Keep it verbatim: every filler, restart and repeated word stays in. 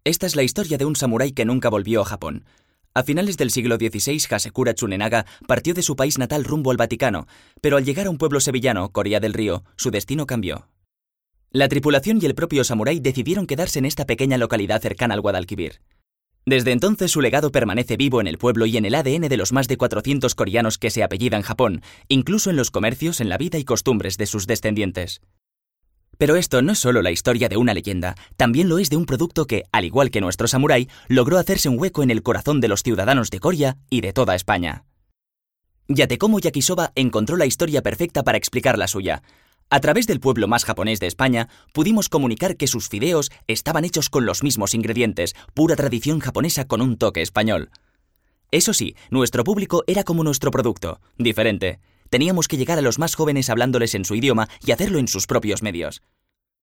Esta es la historia de un samurái que nunca volvió a Japón. A finales del siglo dieciséis, Hasekura Tsunenaga partió de su país natal rumbo al Vaticano, pero al llegar a un pueblo sevillano, Coria del Río, su destino cambió. La tripulación y el propio samurái decidieron quedarse en esta pequeña localidad cercana al Guadalquivir. Desde entonces su legado permanece vivo en el pueblo y en el A D N de los más de cuatrocientos coreanos que se apellidan Japón, incluso en los comercios, en la vida y costumbres de sus descendientes. Pero esto no es solo la historia de una leyenda, también lo es de un producto que, al igual que nuestro samurái, logró hacerse un hueco en el corazón de los ciudadanos de Coria y de toda España. Yatekomo Yakisoba encontró la historia perfecta para explicar la suya. A través del pueblo más japonés de España, pudimos comunicar que sus fideos estaban hechos con los mismos ingredientes, pura tradición japonesa con un toque español. Eso sí, nuestro público era como nuestro producto, diferente. Teníamos que llegar a los más jóvenes hablándoles en su idioma y hacerlo en sus propios medios.